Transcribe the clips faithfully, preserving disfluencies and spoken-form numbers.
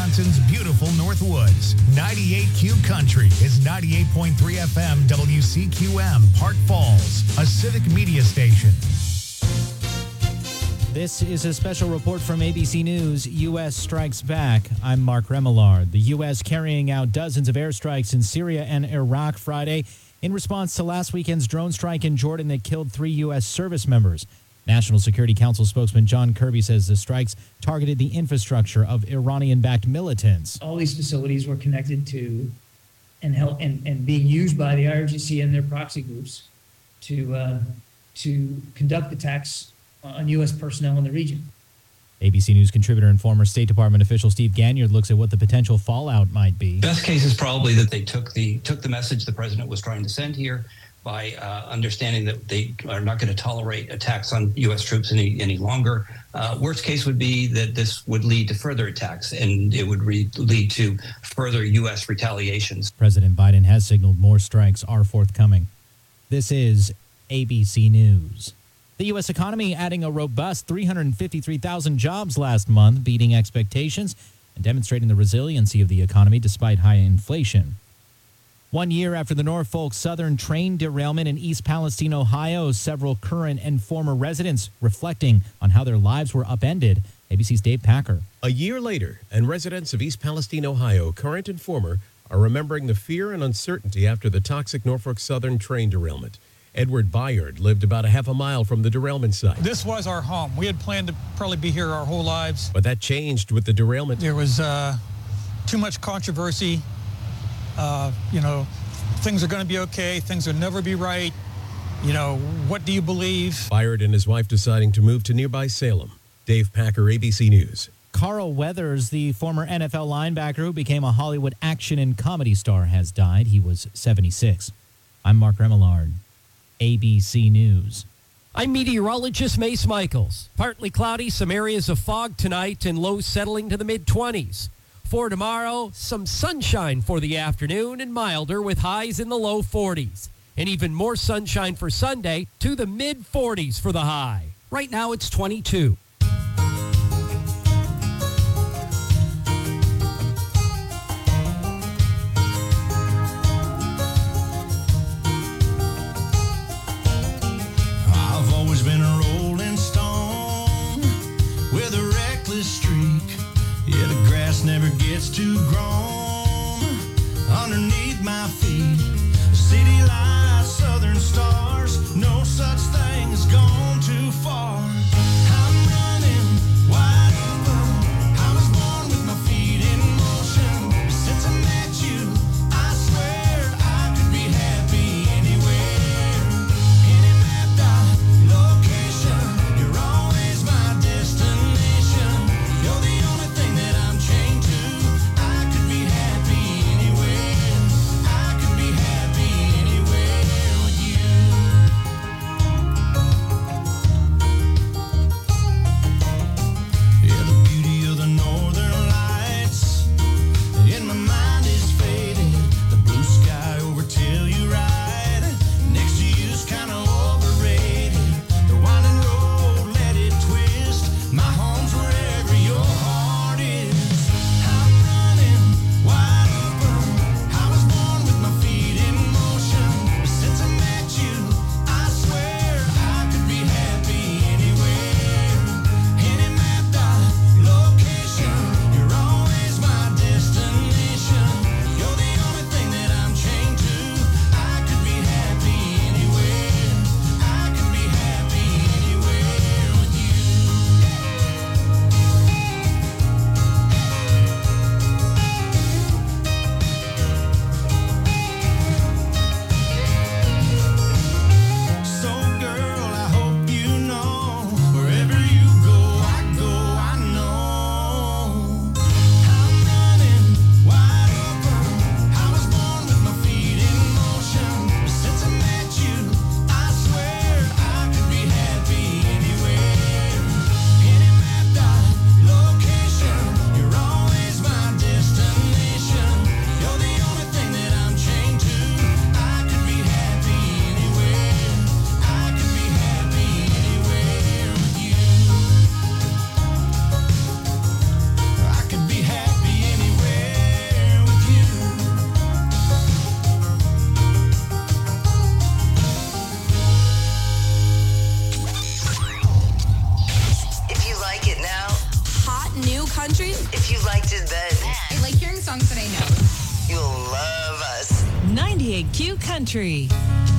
Wisconsin's beautiful Northwoods. ninety-eight Q Country is ninety-eight point three F M W C Q M, Park Falls, a civic media station. This is a special report from A B C News. U S strikes back. I'm Mark Remillard. The U S carrying out dozens of airstrikes in Syria and Iraq Friday in response to last weekend's drone strike in Jordan that killed three U S service members. National Security Council spokesman John Kirby says the strikes targeted the infrastructure of Iranian-backed militants. All these facilities were connected to and help and, and being used by the I R G C and their proxy groups to uh, to conduct attacks on U S personnel in the region. A B C News contributor and former State Department official Steve Ganyard looks at what the potential fallout might be. Best case is probably that they took the took the message the president was trying to send here by uh, understanding that they are not going to tolerate attacks on U S troops any any longer. Uh, worst case would be that this would lead to further attacks and it would re- lead to further U S retaliations. President Biden has signaled more strikes are forthcoming. This is A B C News. The U S economy adding a robust three hundred fifty-three thousand jobs last month, beating expectations and demonstrating the resiliency of the economy despite high inflation. One year after the Norfolk Southern train derailment in East Palestine, Ohio, several current and former residents reflecting on how their lives were upended. A B C's Dave Packer. A year later, and residents of East Palestine, Ohio, current and former, are remembering the fear and uncertainty after the toxic Norfolk Southern train derailment. Edward Byard lived about a half a mile from the derailment site. This was our home. We had planned to probably be here our whole lives. But that changed with the derailment. There was uh, too much controversy. Uh, you know, things are going to be okay. Things will never be right. You know, what do you believe? Byard and his wife deciding to move to nearby Salem. Dave Packer, A B C News. Carl Weathers, the former N F L linebacker who became a Hollywood action and comedy star, has died. He was seventy-six. I'm Mark Remillard. A B C News. I'm meteorologist Mace Michaels. Partly cloudy, some areas of fog tonight, and lows settling to the mid-twenties. For tomorrow, some sunshine for the afternoon and milder with highs in the low forties. And even more sunshine for Sunday to the mid-forties for the high. Right now it's twenty-two. Never gets too grown underneath my feet. City lights, southern stars, no such thing as gone too far. I'm running wide open. I was born with my feet in motion. Since I met you, I swear I could be happy anywhere. Any mapped out location, you're always my destination. You're the only thing that I'm chained to. I could be happy anywhere. I could be happy anywhere with you. new country. If you liked it then. I like hearing songs that I know. You'll love us. ninety-eight Q Country.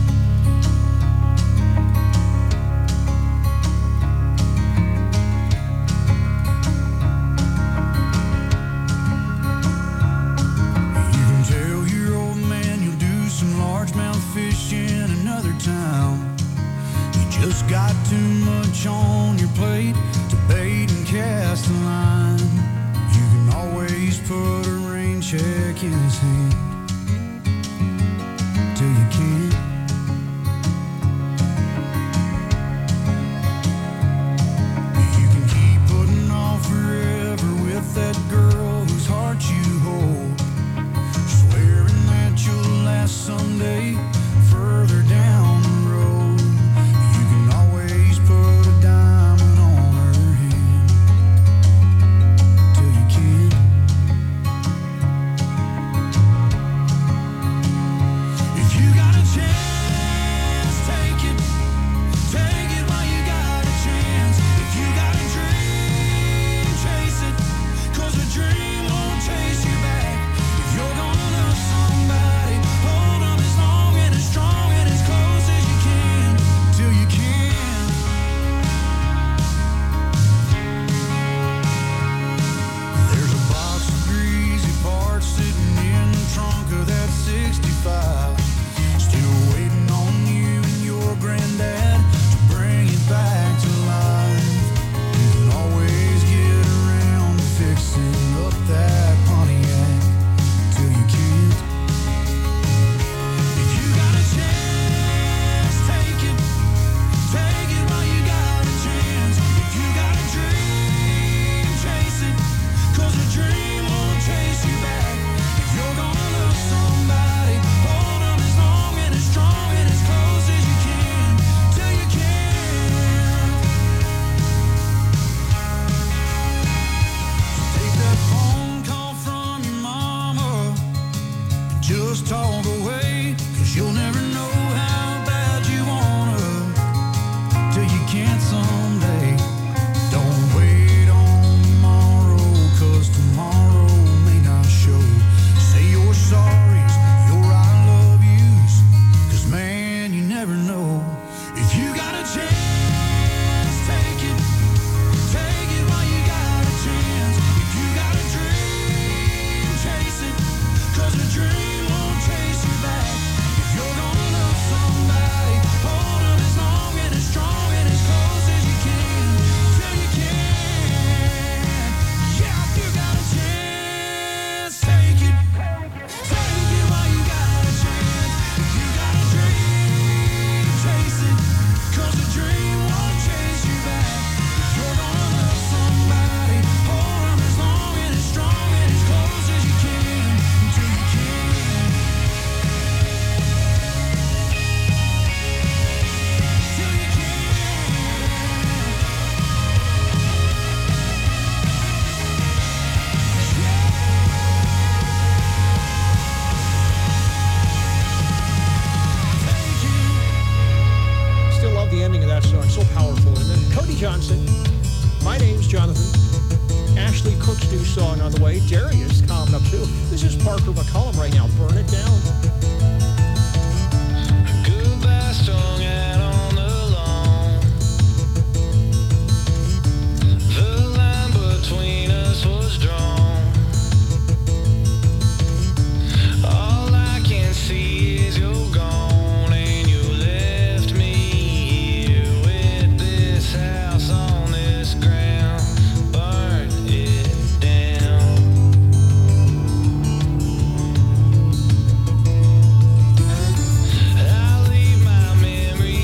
You can tell your old man you'll do some largemouth fish in another town. You just got too much on your plate to bait and cast a line. You can always put a rain check in his hand till you can't. You can keep putting off forever with that girl whose heart you hold, swearing that you'll last someday further down the road. You can always put a diamond on her hand till you can't. If you got a chance, take it. Take it while you got a chance. If you got a dream, chase it. 'Cause a dream won't chase you back. If you're gonna love somebody, hold on as long and as strong and as close as you can till you can. There's a box of greasy parts sitting in the trunk of that sixty-five, still waiting on you and your granddad to bring it back to life. You can always get around to fixing up that Pontiac till you can't. If you got a chance, take it. Take it while you got a chance. If you got a dream, chase it. 'Cause a dream won't chase you back. If you're gonna love somebody, hold on as long and as strong and as close as you can till you can. So take that phone call from your mama and just talk away. 'Cause you'll never know how bad you wanna till you can't someday. Don't wait on tomorrow, 'cause tomorrow may not show. Say your sorries, your I love yous, 'cause man, you never know. If you got a chance, take it. Take it while you got a chance. If you got a dream, chase it. 'Cause a dream won't chase you back. If you're gonna love somebody, hold on as long and as strong and as close as you can till you can. Yeah, if you got a chance, take it. Take it while you got a chance. If you got a dream, chase it. 'Cause a dream won't chase you back. If you're gonna love somebody, hold on as long and as strong and as close as you can until you can. Till you can. Still love the ending of that song. So powerful. And then Cody Johnson. My name's Jonathan. Ashley Cook's new song on the way. Darius coming up too. This is Parker McCollum right now. Burn It Down. Goodbye strung out on the lawn. The line between us was drawn. All I can see is you're gone, and you left me here with this house on this ground. Burn it down. I leave my memories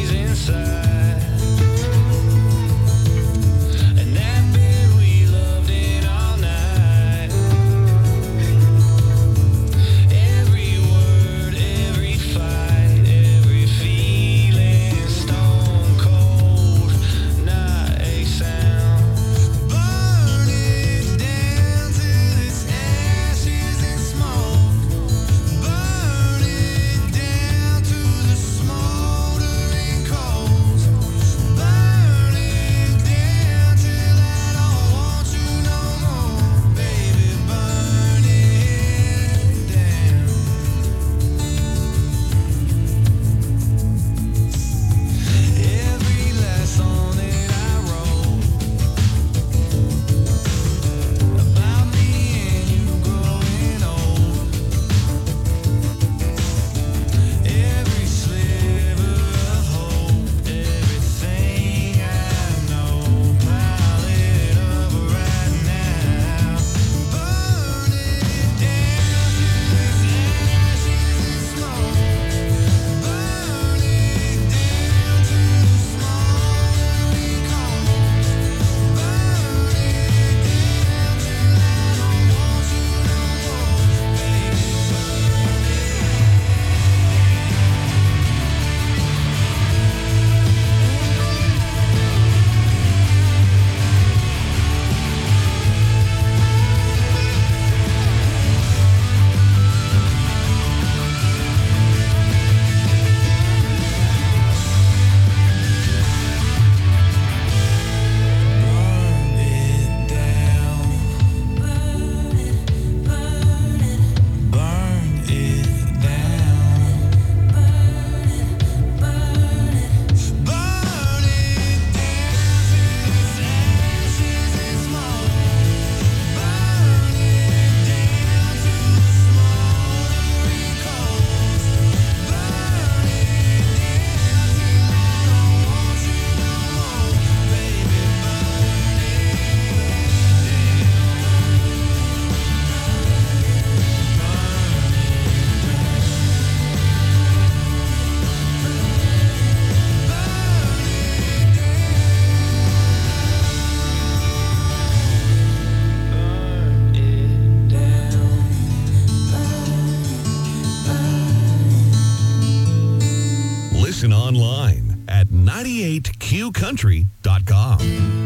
online at ninety-eight q country dot com.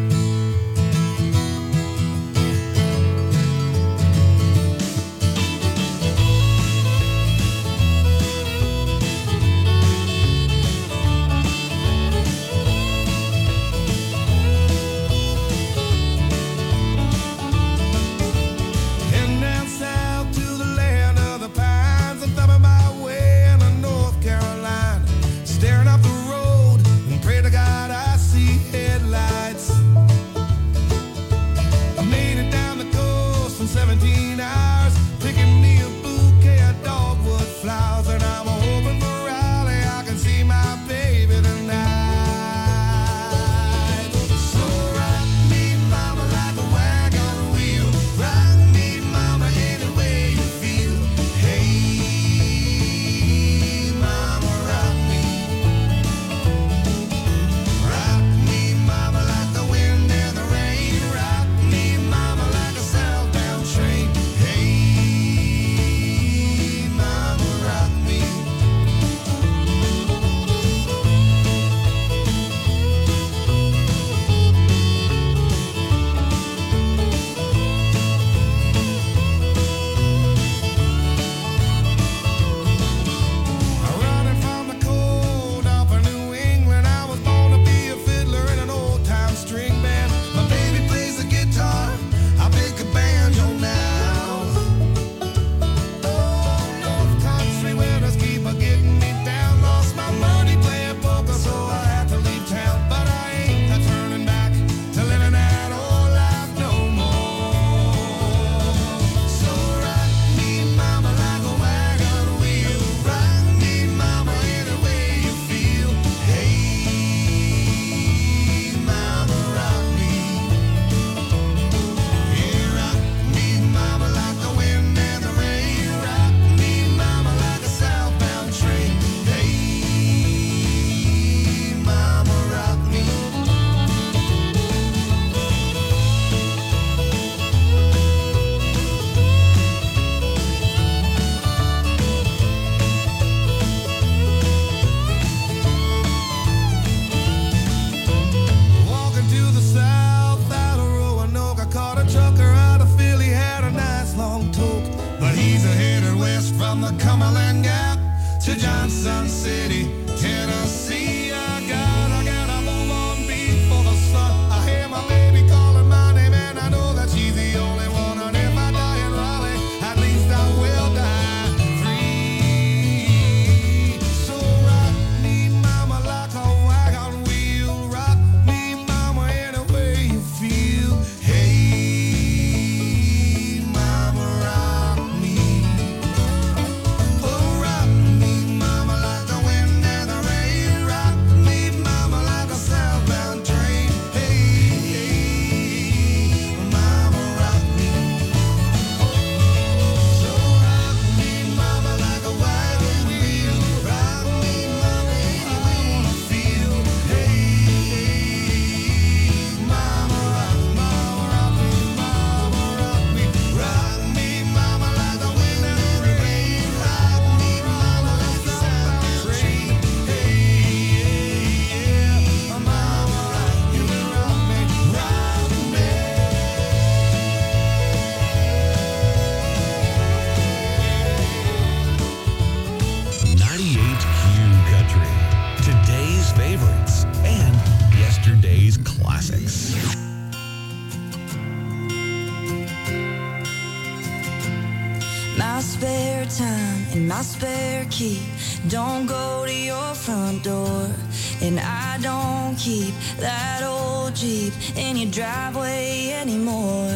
My spare time and my spare key don't go to your front door. And I don't keep that old Jeep in your driveway anymore.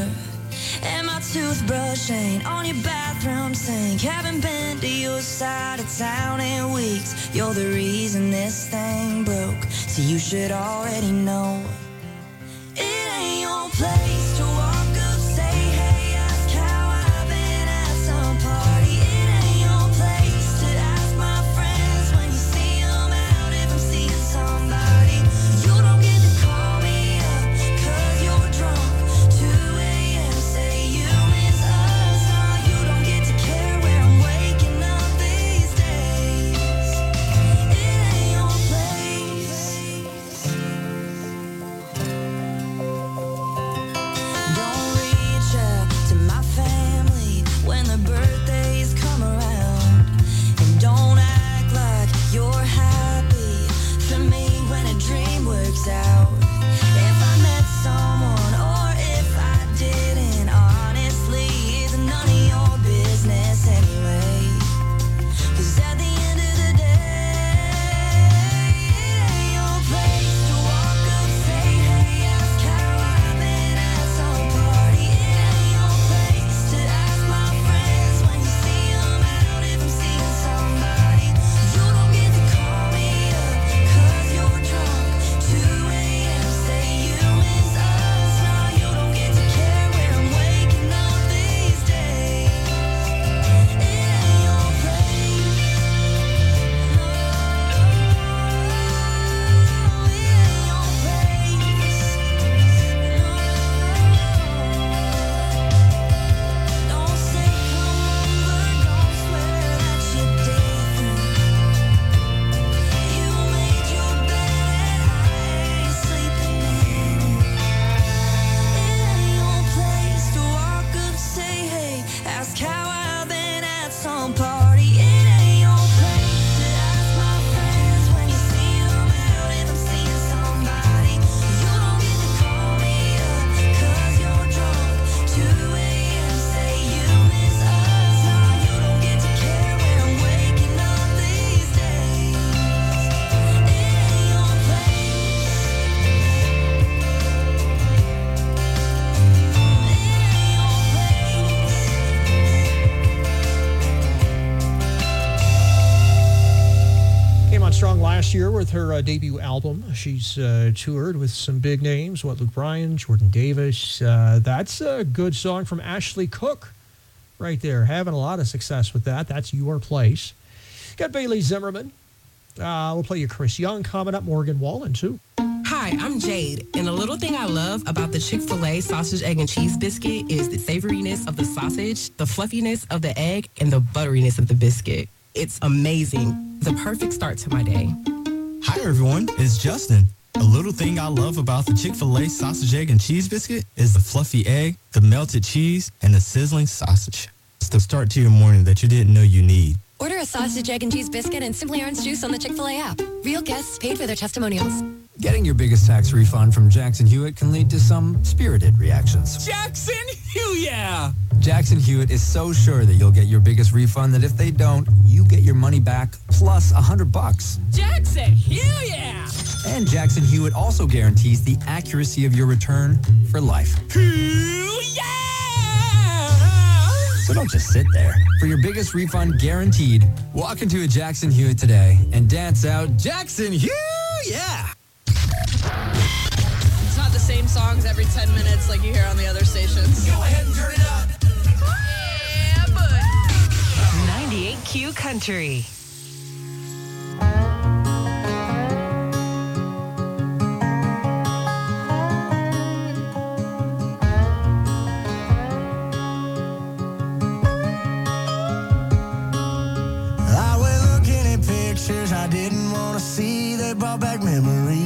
And my toothbrush ain't on your bathroom sink. Haven't been to your side of town in weeks. You're the reason this thing broke, so you should already know. It ain't your place to walk up, say hey, ask how I've been at some party. It ain't your place to ask my friends when you see them out if I'm seeing somebody. You don't get to call me up cause you're drunk, two a.m. say you miss us. Nah, you don't get to care where I'm waking up these days. It ain't your place. last year with her uh, debut album. She's uh, toured with some big names, what, Luke Bryan, Jordan Davis. Uh, that's a good song from Ashley Cook right there. Having a lot of success with that. That's Your Place. Got Bailey Zimmerman. Uh, we'll play you Chris Young coming up, Morgan Wallen, too. Hi, I'm Jade, and a little thing I love about the Chick-fil-A sausage, egg, and cheese biscuit is the savoriness of the sausage, the fluffiness of the egg, and the butteriness of the biscuit. It's amazing. The perfect start to my day. Hi, everyone. It's Justin. A little thing I love about the Chick-fil-A sausage, egg, and cheese biscuit is the fluffy egg, the melted cheese, and the sizzling sausage. It's the start to your morning that you didn't know you need. Order a sausage, egg, and cheese biscuit and Simply Orange juice on the Chick-fil-A app. Real guests paid for their testimonials. Getting your biggest tax refund from Jackson Hewitt can lead to some spirited reactions. Jackson Hewitt! Jackson Hewitt is so sure that you'll get your biggest refund that if they don't, you get your money back plus a hundred bucks. Jackson Hewitt! And Jackson Hewitt also guarantees the accuracy of your return for life. So don't just sit there. For your biggest refund guaranteed, walk into a Jackson Hewitt today and dance out Jackson Hewitt! Yeah! It's not the same songs every ten minutes like you hear on the other stations. Go ahead and turn it up. Yeah, bud. ninety-eight Q Country. I went looking at pictures I didn't want to see. They brought back memories.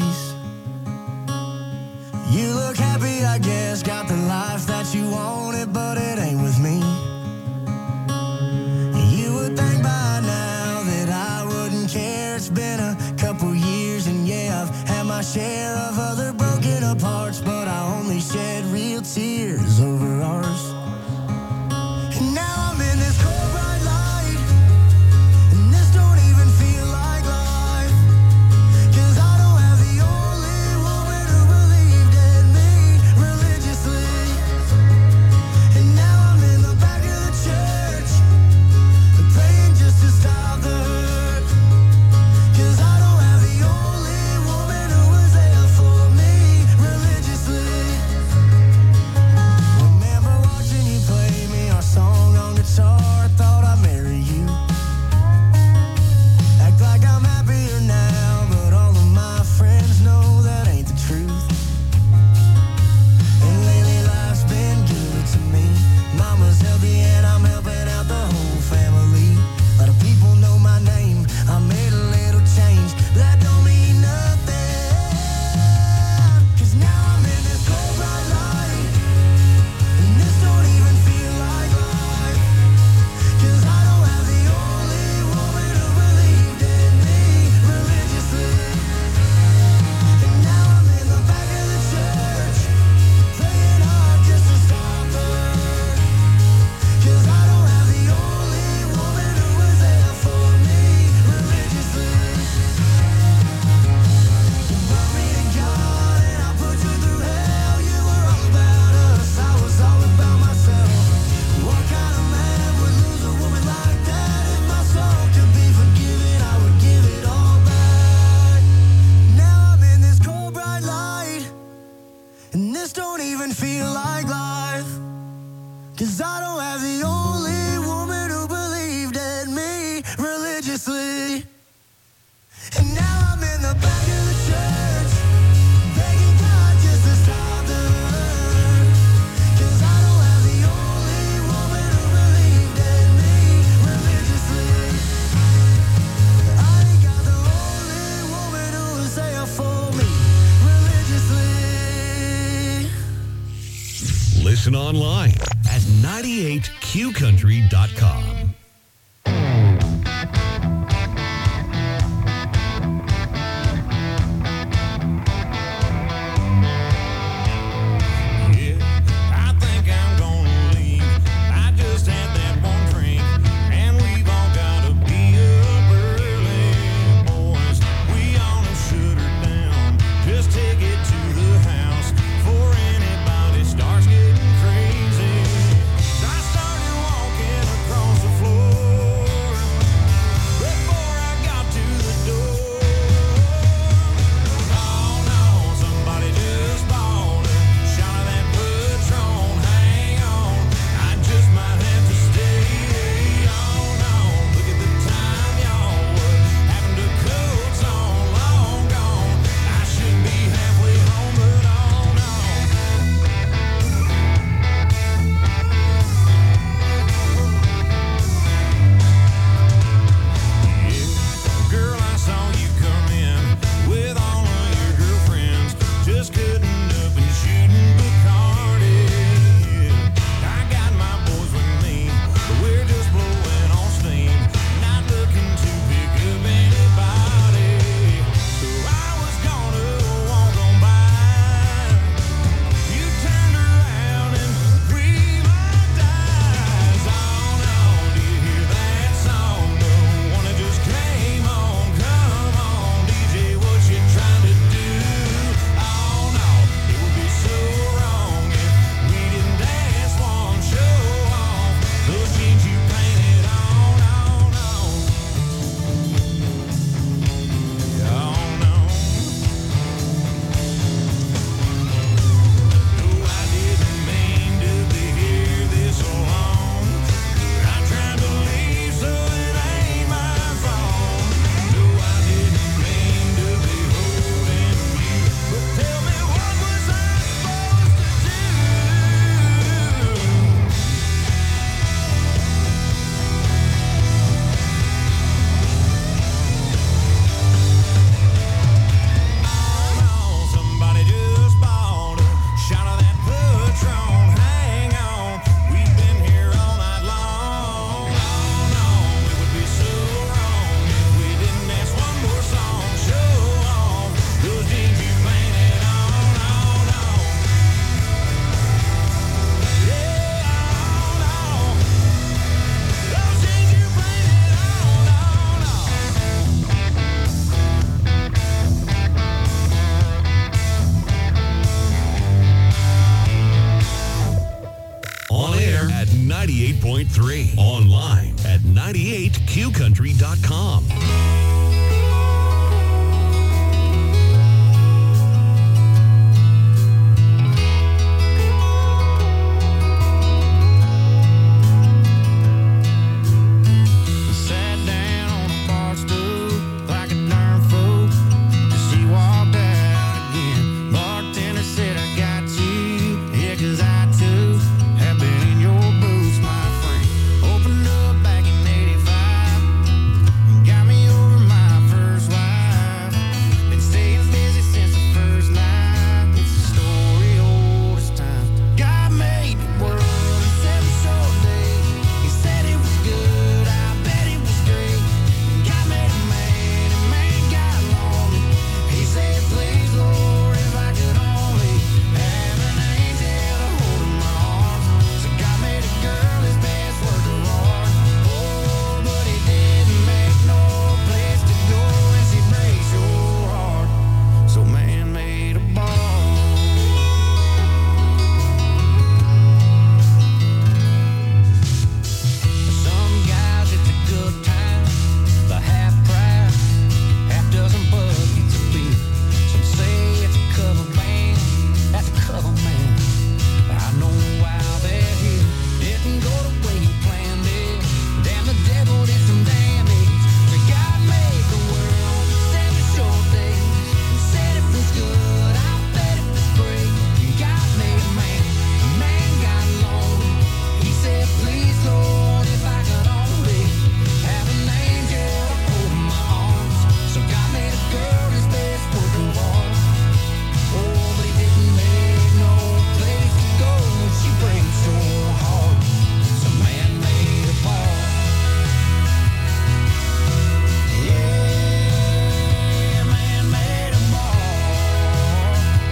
You look happy, I guess, got the life that you wanted, but it ain't with me. You would think by now that I wouldn't care. It's been a couple years, and yeah, I've had my share of other broken apart, but I only shed real tears over ours. And now I'm in this cold bright light, and this don't even feel like life, 'cause I don't have the only woman who believed in me religiously. And now I'm in the back of the church, praying just to stop the hurt, 'cause I don't have the only woman who was there for me religiously. Remember watching you play me our song on guitar, I thought I'd marry you. Act like I'm happier now, but all of my friends know that ain't the truth. And lately life's been good to me. Mama's healthy and I'm helping out the whole family. A lot of people know my name, I made a little change, but that don't mean nothing. 'Cause now I'm in this cold bright light, and this don't even feel like life, 'cause I don't have the only woman who believed in me religiously. And now I'm in the back of the church, praying hard just to stop the hurt, 'cause I don't have the only woman who was there for me religiously. You brought me to God and I put you through hell. You were all about us, I was all about myself. What kind of man would lose a woman like that? If my soul could be forgiven, I would give it all back. Now I'm in this cold bright light, and this don't even feel like life, 'cause I don't have the only woman who believed in me religiously. And now I'm in the back of the church, begging God just to stop the hurt, 'cause I don't have the only woman who believed in me religiously. I ain't got the only woman who was there for me religiously. Listen online at ninety-eight q country dot com. Yeah, I think I'm gonna leave. I just had that one drink, and we've all gotta be up early, boys. We ought to shut her down. Just take it to the house before anybody starts getting crazy. I started walking across the floor. ninety-eight point three. Online at ninety-eight q country dot com. Sat down on a bar stool like a darn fool. She walked out again. Bartender said, I got you. Yeah, 'cause I too have been in your boots, my friend. Opened up back in eighty-five. Got me over my first wife. Been staying busy since the first night. It's a story old as time. God made the world in seven short days. He said it was good. I bet it was great. God made a man and man got lonely. He said, please, Lord, if I could only have an angel to hold in my arms. So God made a girl his best work of art. Oh, but he didn't make no place to go, and she breaks your heart. So man made a ball. Some guys it's a good time, the half price, half dozen buckets of beer. Some say it's a cover band, that's a cover man. I know why they're here. Didn't go the way you planned it. Damn, the devil did some damage. So God made the world in seven short days. Said it was good, I bet it was great. God made a man, a man got lonely. He said, please, Lord, if I could only have an angel to hold in my arms. So God made a girl his best work of art. Oh, but he didn't make no place to go when she breaks your heart. So man made a ball. Yeah, man made a ball.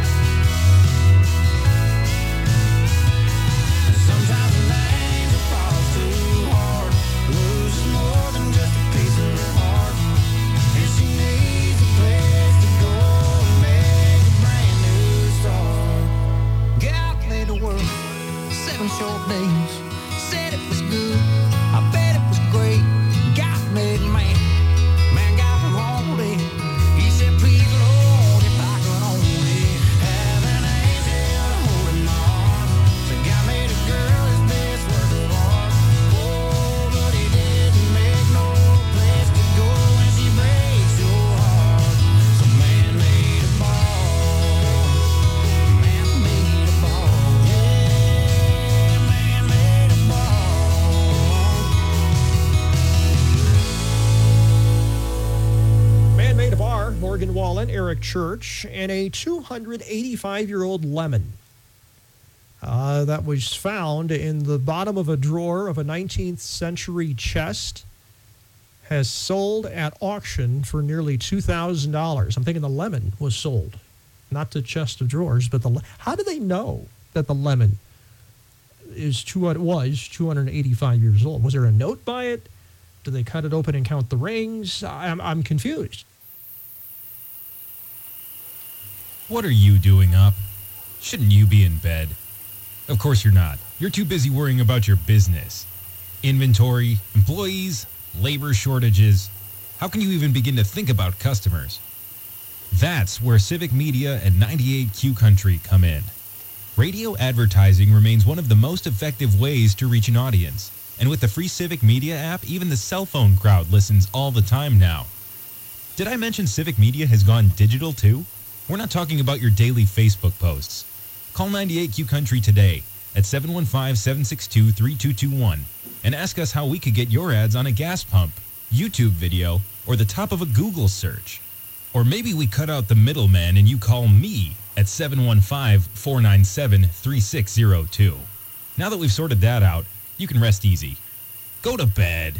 Sometimes an angel falls too hard, loses more than just a piece of her heart, and she needs a place to go and make a brand new start. God made the world seven short days. Said it was good, I bet it was great. God made man, man got lonely. He said, please, Lord, if I could only have an angel to hold in my arms. So God made a girl his best work of art. Oh, but he didn't make no place to go, and she breaks your heart. So man made a ball. Man made a ball. Yeah, man made a ball. Man Made a Bar, Morgan Wallen, Eric Church, and a two hundred eighty-five-year-old lemon uh, that was found in the bottom of a drawer of a nineteenth century chest has sold at auction for nearly two thousand dollars. I'm thinking the lemon was sold, not the chest of drawers, but the le- how do they know that the lemon is two, was two hundred eighty-five years old? Was there a note by it? Do they cut it open and count the rings? I'm, I'm confused. What are you doing up? Shouldn't you be in bed? Of course you're not. You're too busy worrying about your business. Inventory, employees, labor shortages. How can you even begin to think about customers? That's where Civic Media and ninety-eight Q Country come in. Radio advertising remains one of the most effective ways to reach an audience. And with the free Civic Media app, even the cell phone crowd listens all the time now. Did I mention Civic Media has gone digital too? We're not talking about your daily Facebook posts. Call ninety-eight Q Country today at seven one five, seven six two, three two two one and ask us how we could get your ads on a gas pump, YouTube video, or the top of a Google search. Or maybe we cut out the middleman and you call me at seven one five, four nine seven, three six zero two. Now that we've sorted that out, you can rest easy. Go to bed.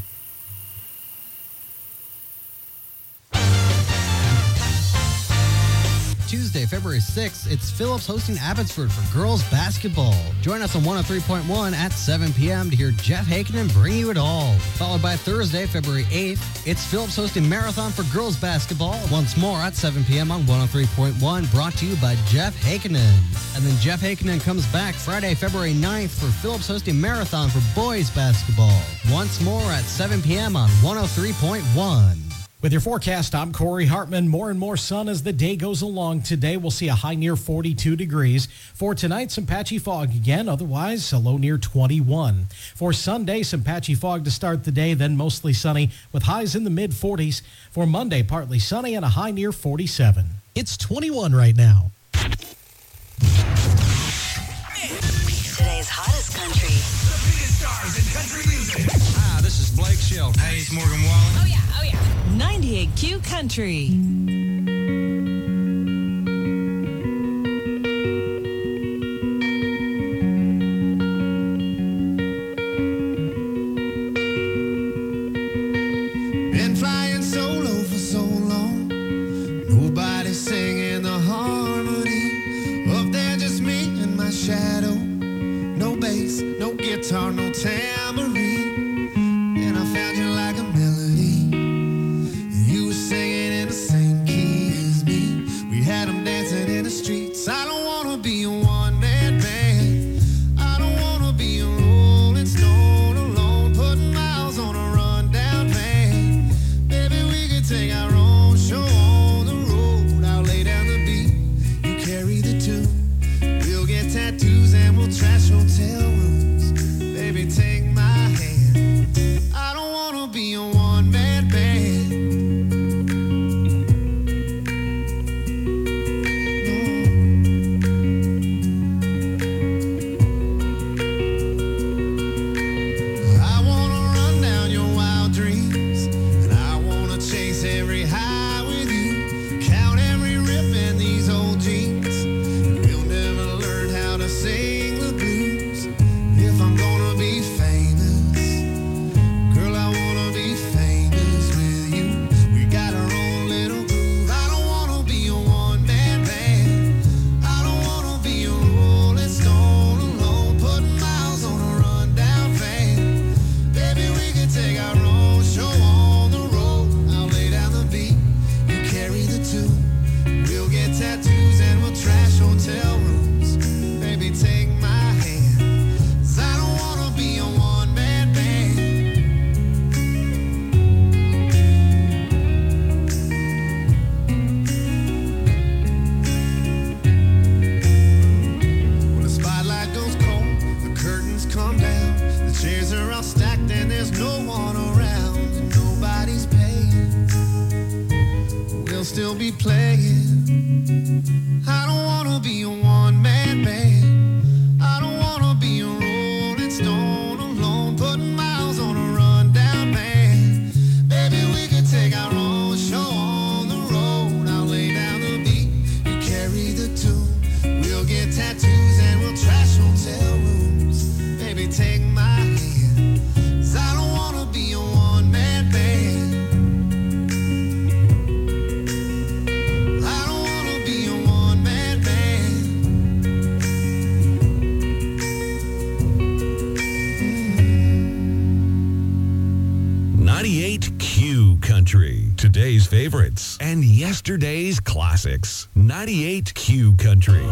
Tuesday, February sixth, it's Phillips hosting Abbotsford for girls basketball. Join us on one oh three point one at seven p.m. to hear Jeff Hakenin bring you it all. Followed by Thursday, February eighth, it's Phillips hosting Marathon for girls basketball once more at seven p.m. on one oh three point one, brought to you by Jeff Hakenin. And then Jeff Hakenin comes back Friday, February ninth for Phillips hosting Marathon for boys basketball once more at seven p.m. on one oh three point one. With your forecast, I'm Corey Hartman. More and more sun as the day goes along. Today, we'll see a high near forty-two degrees. For tonight, some patchy fog again. Otherwise, a low near twenty-one. For Sunday, some patchy fog to start the day, then mostly sunny with highs in the mid forties. For Monday, partly sunny and a high near forty-seven. It's twenty-one right now. Today's hottest country. The biggest stars in country music. Hi, this is Blake Shelton. Hey, it's Morgan Wallen. Oh, yeah, oh, yeah. ninety-eight Q Country. Been flying solo for so long. Nobody singing the harmony. Up there, just me and my shadow. No bass, no guitar, no tambourine. And I found you like a melody. You were singing in the same key as me. We had them dancing in the streets. I don't wanna be a one-man band. I don't wanna be a rolling stone alone, putting miles on a rundown van. Maybe we could take our own show on the road. I'll lay down the beat, you carry the tune. We'll get tattoos and we'll trash hotel rooms. Baby, take my hand. I don't wanna be a one-man band. I wanna run down your wild dreams, and I wanna chase every high with you. Count every rip in these old jeans. We'll never learn how to sing the blues. If I'm gonna be famous, girl, I wanna be famous with you. We got our own little groove. I don't wanna be a one-man band. I don't wanna be a rolling stone alone, putting miles on a rundown van. Baby, we can take our own show on the road. I'll lay down the beat, you carry the tune. We'll get tattoos and we'll trash hotel rooms. Baby, take my hand. 'Cause I don't wanna be a one-man band. When the spotlight goes cold, the curtains come down. The chairs are all stacked and there's no one around. And nobody's paying. We'll still be playing. I don't wanna be a one-man band. I don't wanna be a rolling stone alone, putting miles on a rundown van. Baby, we could take our own show on the road. I'll lay down the beat, you carry the tune. We'll get tattoos and we'll trash hotel rooms. Baby, take my hand. 'Cause I don't wanna be a one-man band. I don't wanna be a one-man band. ninety-eight Q Country. Today's favorites and yesterday's classics. ninety-eight Q Country.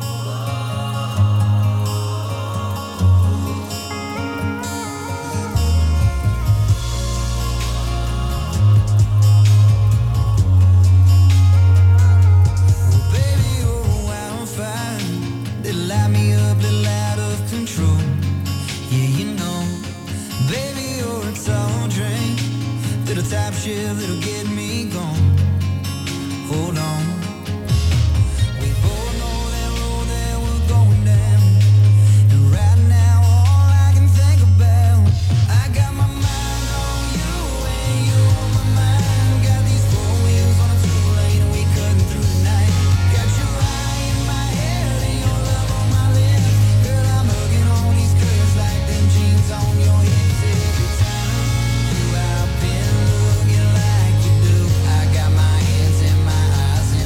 Baby, you're a wildfire. They light me up, little out of control. Yeah, you know. Baby, you're a tall drink. Little top shit that'll get me gone. Hold on. We both know that road that we're going down. And right now, all I can think about, I got my mind on you and you on my mind. Got these four wheels on a two-lane and we cutting through the night. Got your eye in my head and your love on my lips. Girl, I'm hugging on these curves like them jeans on your hips every time. You out been looking like you do. I got my hands in my eyes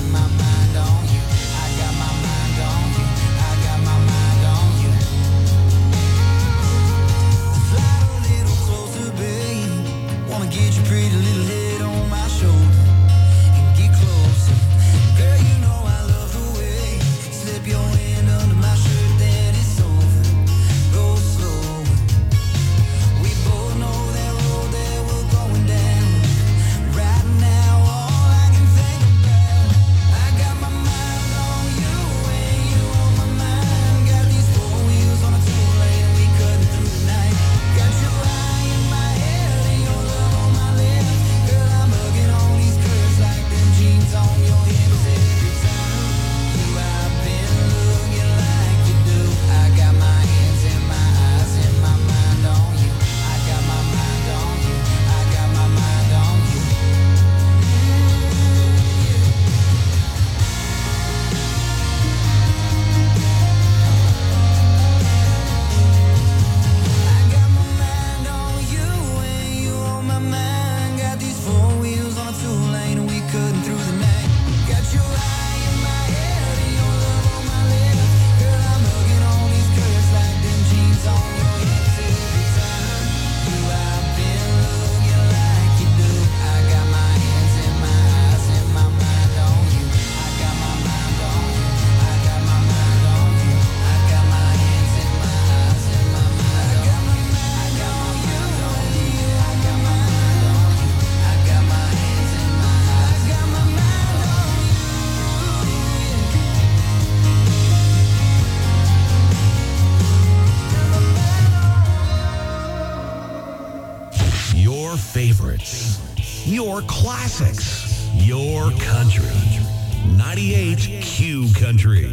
Your favorites. Your classics. Your country. ninety-eight Q Country.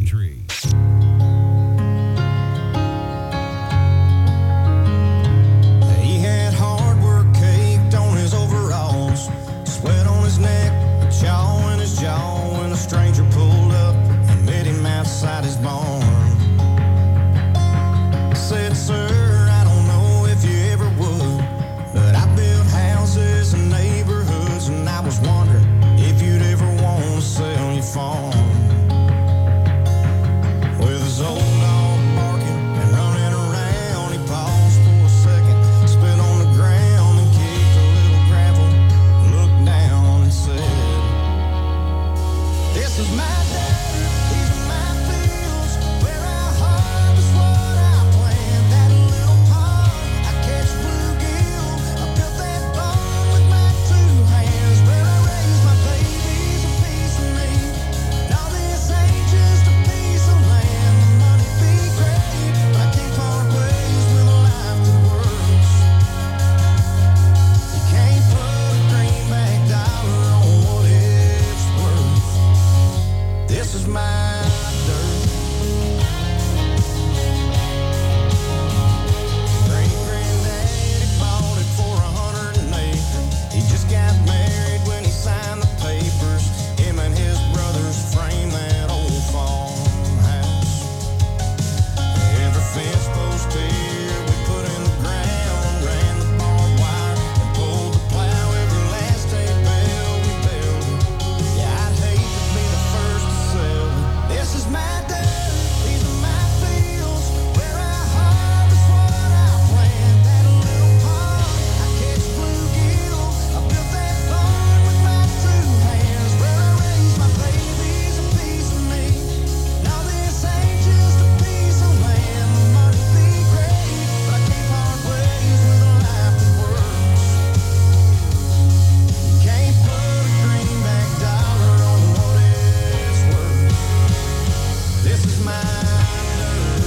He had hard work caked on his overalls, sweat on his neck, a chaw in his jaw, when a stranger pulled up and met him outside his barn. Said, sir, I don't know if you ever would, but I built houses and neighborhoods, and I was wondering if you'd ever want to sell your farm. With his old dog barking and running around, he paused for a second, spit on the ground and kicked a little gravel, looked down and said, this is my dirt, these are my fields, where I harvest what I plant. That little pond, I catch bluegill, I built that barn with my two hands, where I raise my babies, a piece of me. Now this ain't just a piece of land, the money be great, but I can't part ways with a life that works. You can't put a greenback dollar on what it's worth. This is my dirt. Great granddaddy bought it for a hundred an acre. He just got married when he signed the papers. Him and his brothers framed that old farmhouse. Every fence post here we put in the ground, ran the barbed wire and pulled the plow. Every last hay bale we built. Yeah, I'd hate to be the first to sell. This is my dirt, these are my fields, where I harvest what I plant. That little pond, I catch bluegill, I built that barn with my two hands, where I raise my babies, a piece of me. Now this ain't just a piece of land, the money be great, but I can't part ways with a life that works. You can't put a greenback dollar on what it's worth. This is my dirt.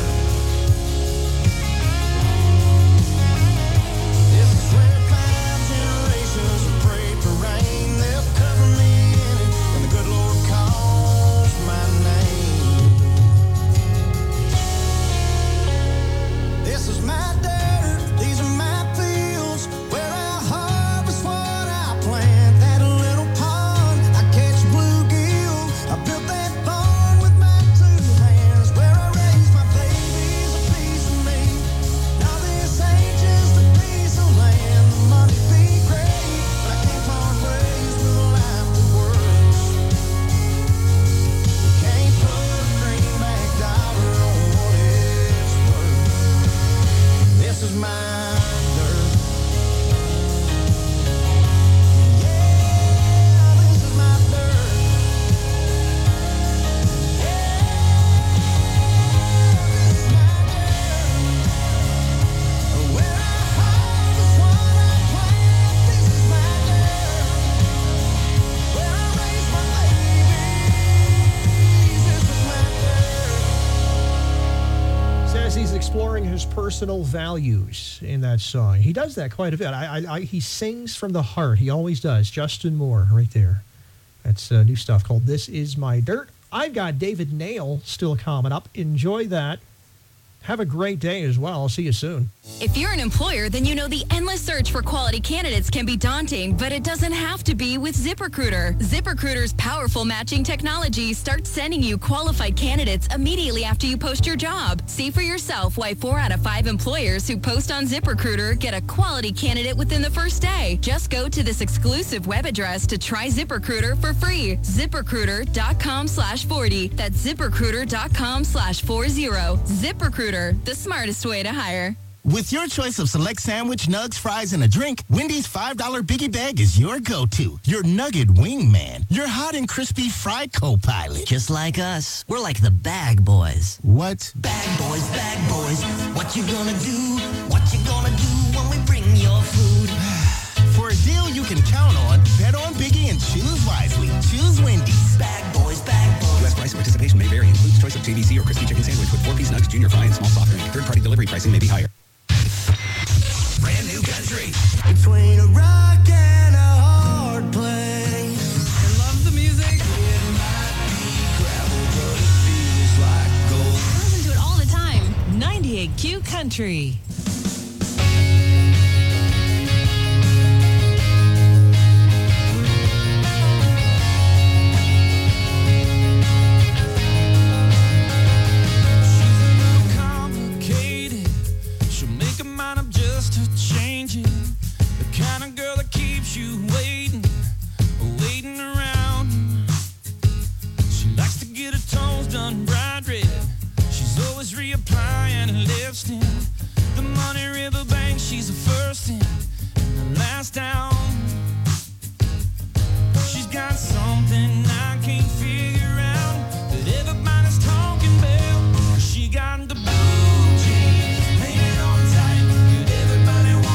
This is where five generations have prayed for rain. They'll cover me in it when the good Lord calls my name. This is my dirt, these are my fields, where I harvest what I plant. That little pond, I catch bluegill, I built that barn with my two hands, where I raise my babies, a piece of me. Now this ain't just a piece of land, the money be great, but I can't part ways with a life that works. You can't put a greenback dollar on what it's worth. This is my dirt. Yeah, this is my dirt. Yeah, this is my dirt. Where I harvest what I plant. This is my dirt. Where I raise my babies. This is my dirt. Says he's exploring his personal values in that song. He does that quite a bit. I, I, I, he sings from the heart. He always does. Justin Moore, right there. That's uh, new stuff called This Is My Dirt. I've got David Nail still coming up. Enjoy that. Have a great day as well. I'll see you soon. If you're an employer, then you know the endless search for quality candidates can be daunting, but it doesn't have to be with ZipRecruiter. ZipRecruiter's powerful matching technology starts sending you qualified candidates immediately after you post your job. See for yourself why four out of five employers who post on ZipRecruiter get a quality candidate within the first day. Just go to this exclusive web address to try ZipRecruiter for free. ZipRecruiter.com slash 40. That's ZipRecruiter.com slash 40. ZipRecruiter, the smartest way to hire. With your choice of select sandwich, nugs, fries, and a drink, Wendy's five dollar Biggie Bag is your go-to. Your nugget wingman. Your hot and crispy fry co-pilot. Just like us. We're like the bag boys. What? Bag boys, bag boys. What you gonna do? What you gonna do when we bring your food? For a deal you can count on, bet on Biggie and choose wisely. Choose Wendy's. Bag boys, bag boys. U S price and participation may vary. Includes choice of J V C or crispy chicken sandwich with four-piece nugs, junior fry, and small soft drink. Third-party delivery pricing may be higher. Brand new country. Between a ride Country. Everybody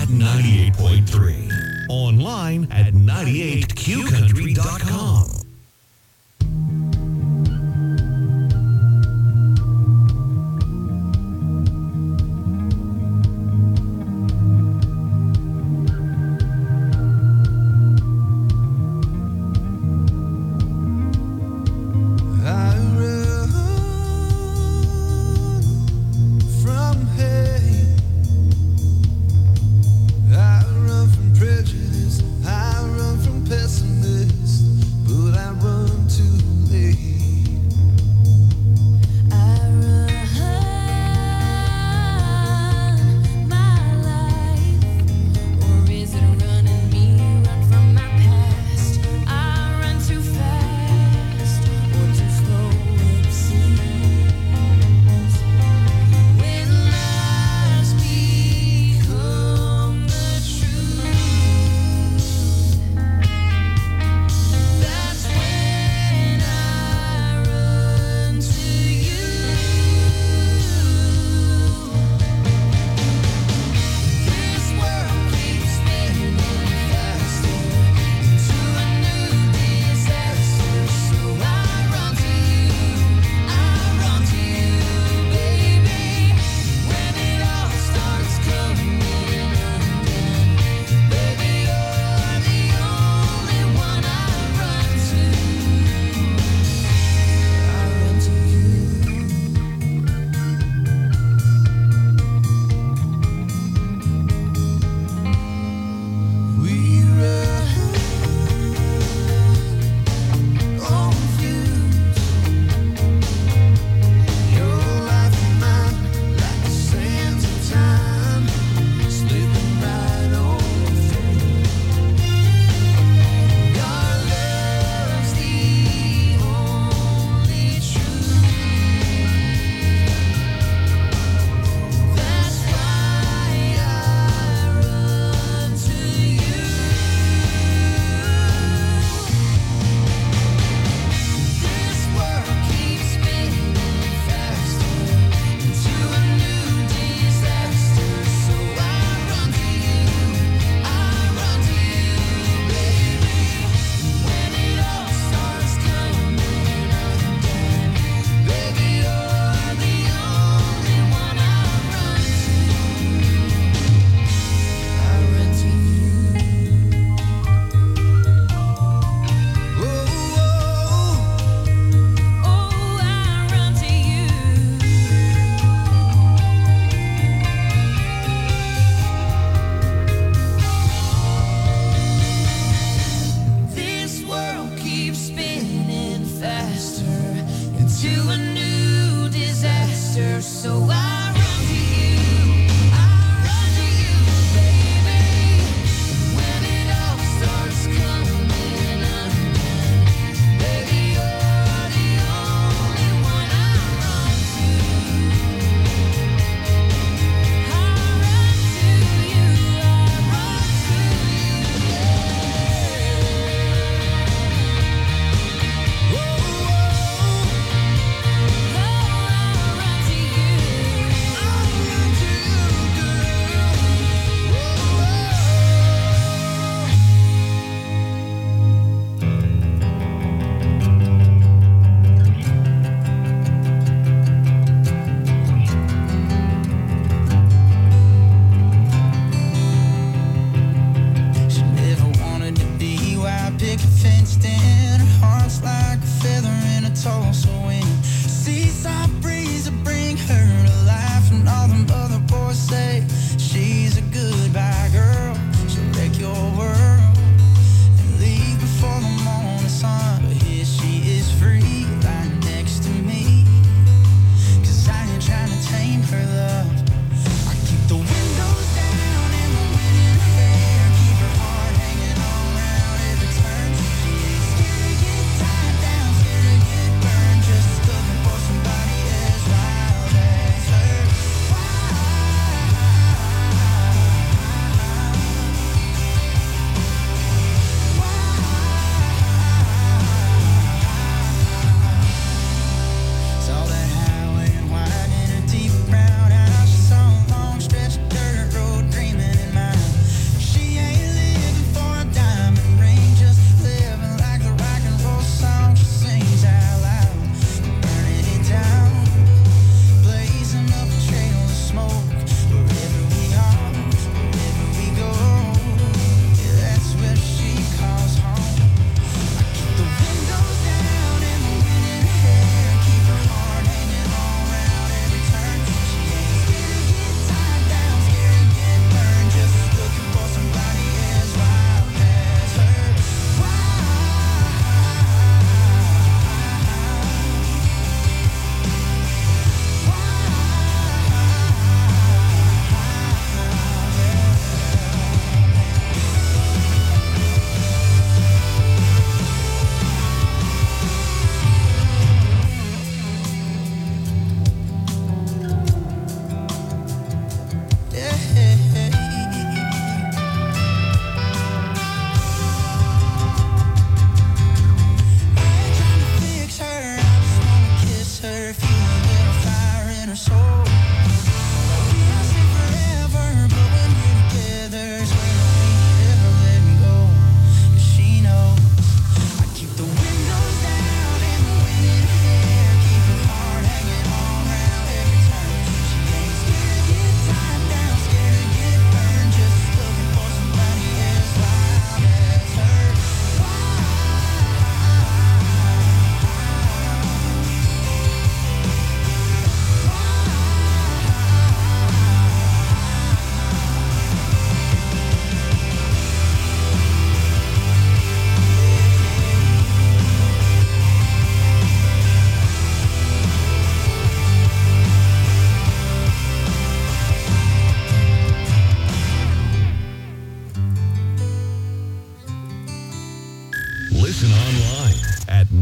at ninety-eight point three. Online at ninety-eight q country dot com.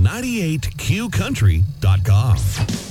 ninety-eight Q country dot com.